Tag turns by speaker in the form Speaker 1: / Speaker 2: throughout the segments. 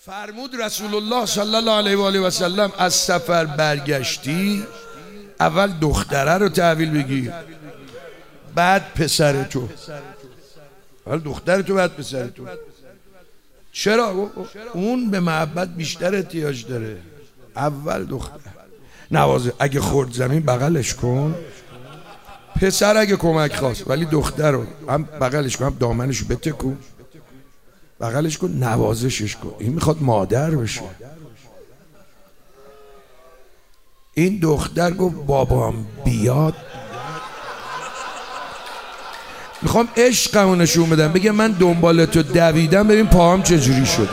Speaker 1: فرمود رسول الله صلی الله علیه و آله و سلم از سفر برگشتی اول دختره رو تحویل بگیر بعد پسر تو. اول دختر تو بعد پسر تو. چرا؟ اون به محبت بیشتر احتیاج داره. اول دختر نوازه، اگه خورد زمین بغلش کن. پسر اگه کمک خواست، ولی دختر رو هم بغلش کن هم دامنش رو بتکن، بغلش کن، نوازشش کن. این میخواد مادر بشه. این دختر گفت بابام بیاد میخوام عشقمو نشون بدم، بگه من دنبال تو دویدم ببین پاهم چجوری شده.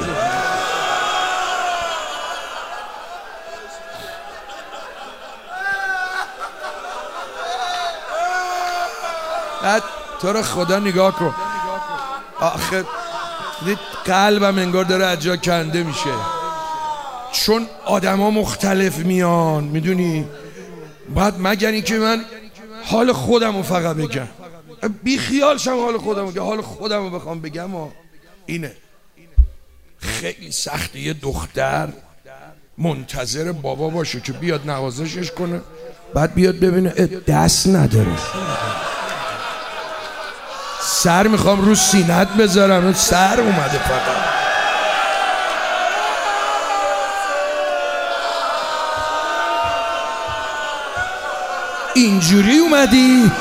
Speaker 1: بعد تو رو خدا نگاه کن، آخه قلبم انگار داره از جا کنده میشه، چون آدما مختلف میان، میدونی. بعد مگر اینکه من حال خودم رو فقط بگم، بی خیال شم حال خودم رو، حال خودم رو بخوام بگم. اینه خیلی سخته یه دختر منتظر بابا باشه که بیاد نوازشش کنه، بعد بیاد ببینه دست نداره. سر میخوام رو سینت بذارم، سر اومده فقط. اینجوری اومدی؟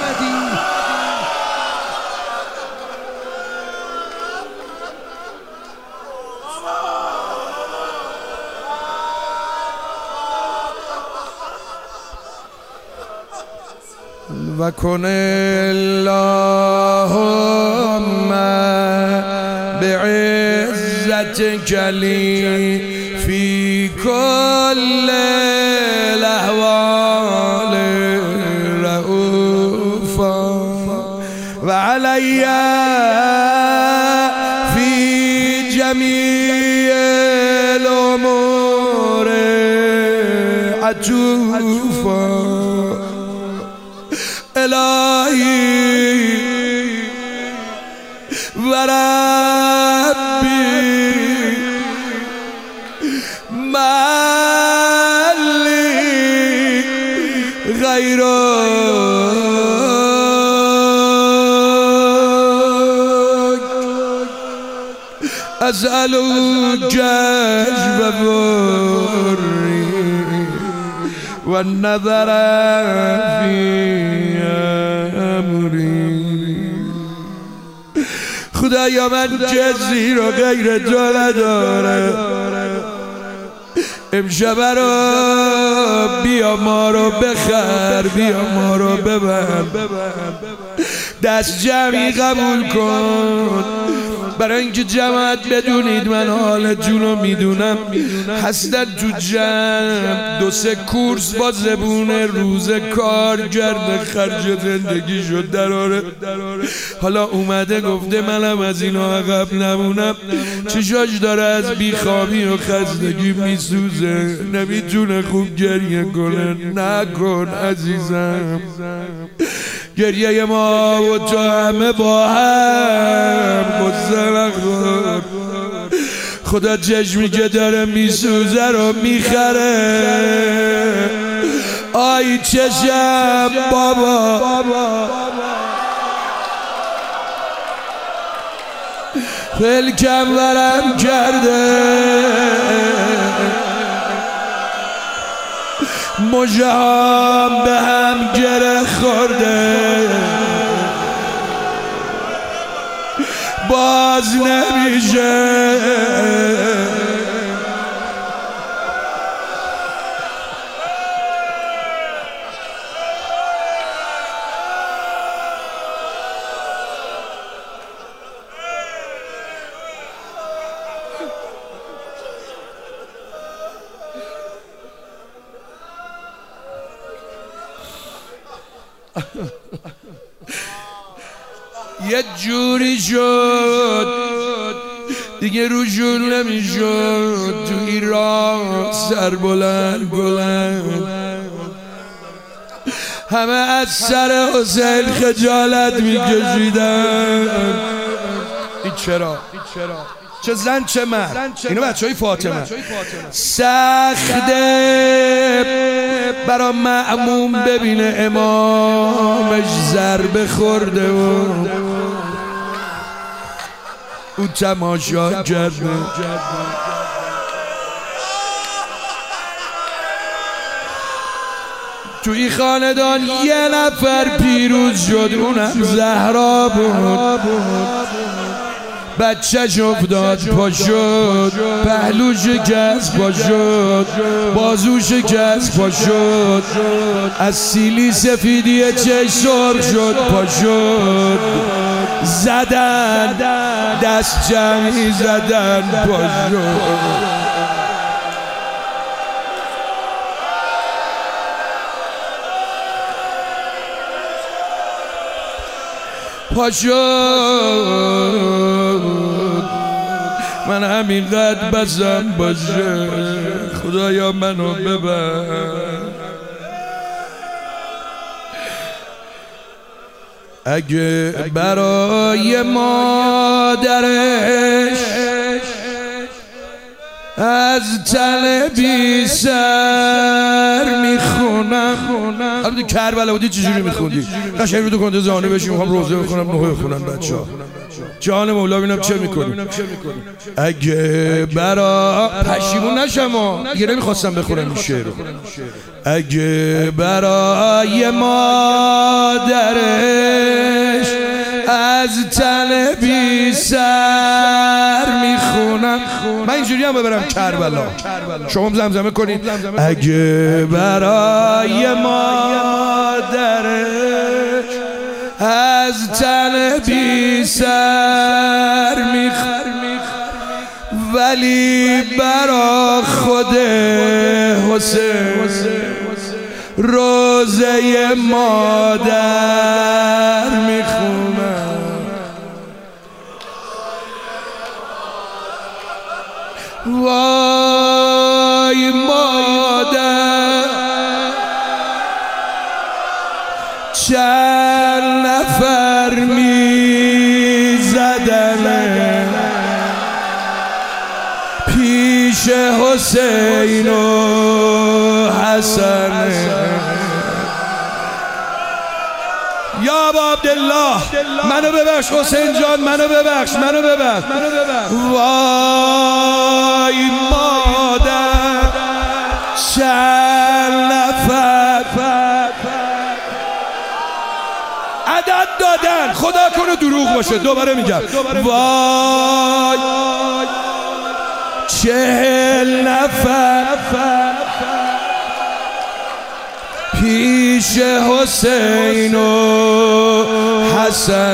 Speaker 1: و کن اللهم بعزتک لی فی کل الاحوال رؤوفا و علی فی جمیع الامور عطوفا. الهی و ربی مالی غیرک اسألک جذب بری و النظر فی امری. خدایا من جزی رو غیر تو نداره، امشب رو بیا ما رو بخر، بیا ما رو ببر، دست جمعی قبول کن. برای اینکه جماعت بدونید من حال جونو میدونم، هستن تو جمع دو سه کورس با زبون روز کار کرده، خرج زندگی شد دراره. حالا اومده گفته منم از اینا عقب نمونم. چشاش داره از بیخوابی و خستگی میسوزه، نمیتونه خوب گریه کنه. نکن عزیزم، گریه ما و تو همه با هم قصه نخور. خدا چشمی که داره میسوزه رو میخره. آی چشم بابا، پلکم ورم کرده، مژه‌هام به هم گره خورده، باز نمیشه. یه جوری شد دیگه روشون نمیشد، تو ایران سر بلند بلند همه از سر حسین خجالت میکشیدن. این چرا؟ چه زن چه مرد. اینو بچهای فاطمه. سخته برا مأموم ببینه امامش ضربه خورده و او تماشا کرده. تو این خاندان یه نفر پیروز شد، اونم زهرا بود. بچه‌ش افتاد پا شد، پهلو شکست پا شد، بازو شکست پا شد، از سیلی سفیدی چشم سرخ شد پا شد. زدن دست جمعی زدن پا شد. پا شد من همینقدر بزم باشه، خدایا منو ببر. اگه برای مادرش از تل بی سر میخونم. البته کربلا بودی چجوری میخوندی؟ قشنگ رو تو کنده زانه بشیم میخوام روزه بخونم نوحه بخونم بچه ها. جان مولا بینم چه میکنی؟ اگه پشیمون نشم دیگه نمیخواستم بخونم این شعر رو. اگه برای مادرش از تل بی سر میخونم. من اینجوری هم ببرم کربلا، شما هم زمزمه کنید. اگه برای مادرش از تل بی سر میخونم، ولی برا خود حسین روزه مادر میخونم. وای مادر چند نفر میزدن پیش حسین و حسن. یا ابا عبدالله منو ببخش، حسین جان منو ببخش، منو ببخش. وای مادر چند نفر عدد دادن، خدا کنه دروغ باشه، دوباره میگم وای 40 نفر پیش حسین و حسن.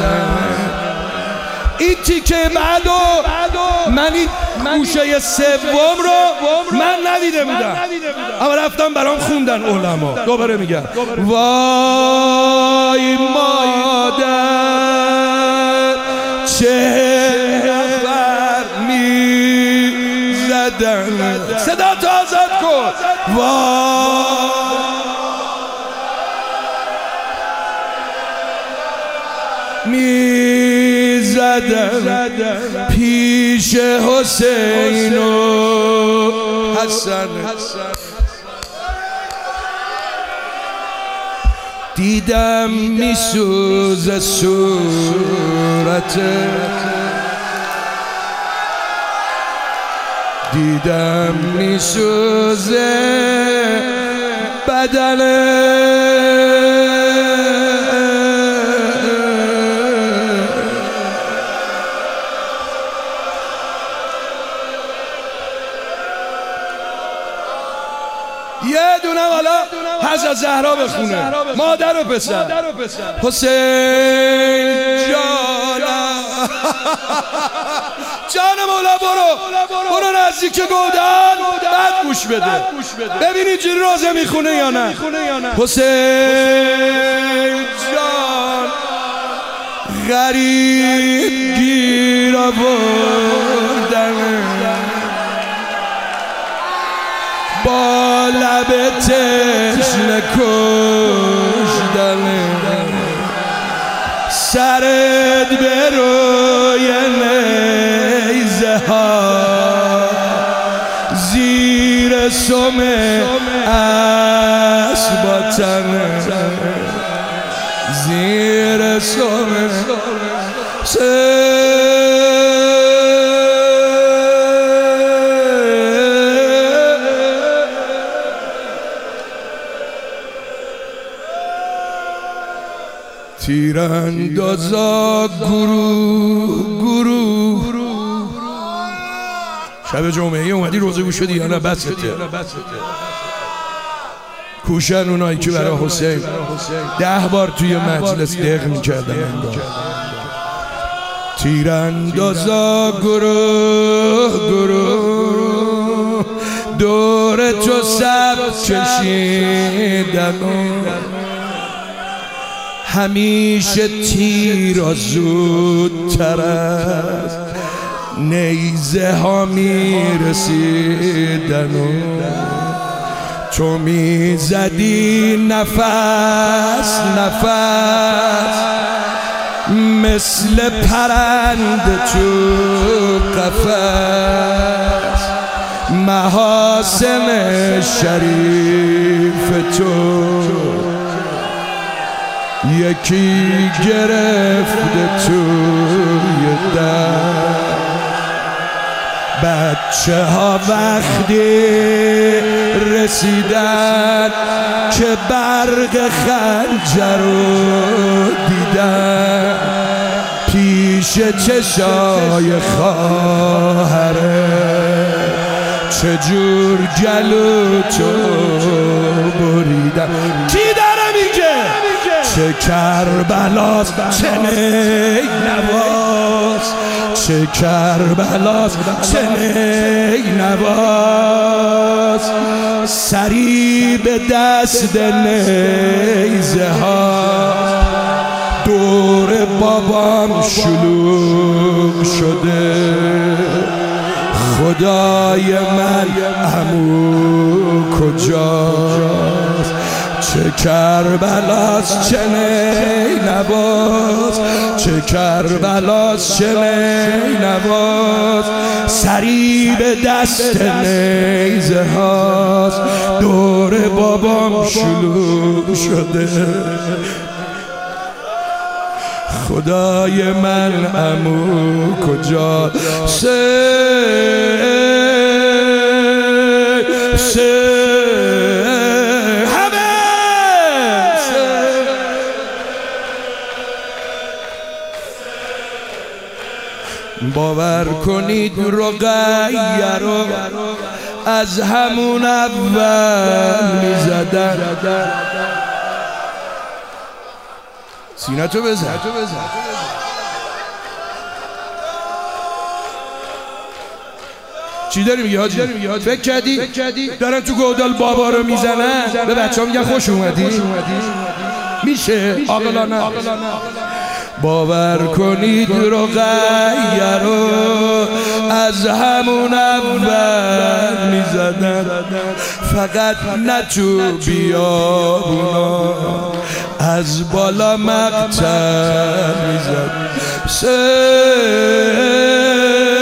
Speaker 1: این تیکه بعدو من این گوشه سوم رو من ندیده بودم، اما رفتم برام خوندن علما. دوباره میگم وای مادر 40 نفر میزدن. صدا تو آزاد کن. وای میزدن پیش حسین و حسن. دیدم میسوزه صورت، دیدم میسوزه بدن، یه دونه والا حضرت زهرا بخونه، مادر و پسر. حسین جان مولا برو نزدیک گودن، بعد گوش بده ببین اینجوری روزه میخونه یا نه. حسین جان غریب گیر آوردن، با لب تشنه کشدن، سرت به روی نیزه ها زیر سم اسباتن زیر سم تیراندازا گروه شب جمعه اومدی روزه گوش شدی یا نه؟ بسته کوشن اونایی که برای حسین 10 بار توی مجلس دق میکردن انگار. تیراندازا گروه دور تو سب کشیدن همیشه تیرا زودتر از نیزه ها میرسیدن تو میزدی نفس مثل پرنده تو قفس محاسن شریف تو یکی گرفته توی در بچه ها وقتی رسیدن که برق خنجر رو دیدن پیش چشای خواهره چجور گلو تو بریدن. کی داره میگه چه کربلاست چه نینواست چه کربلاست چه نینواست سری به دست نیزه ها دور بابام شلوغ شده خدای من عمو کجاست چه کربلاست چه نینواست چه کربلاست چه نینواست سری به دست نیزه هاست دور بابام شلوغ شده خدای من عمو کجا باور کنید رقیه رو از همون اول میزدن سینه تو بزن چی داری میگی حاجی؟ فکر کردی دارن تو گودال بابا رو میزنن به بچه ها میگن خوش اومدی؟ میشه عاقلانه باور کنید رقیه رو از همون اول میزدن فقط نه تو بیابونا از بالا مقتل میزد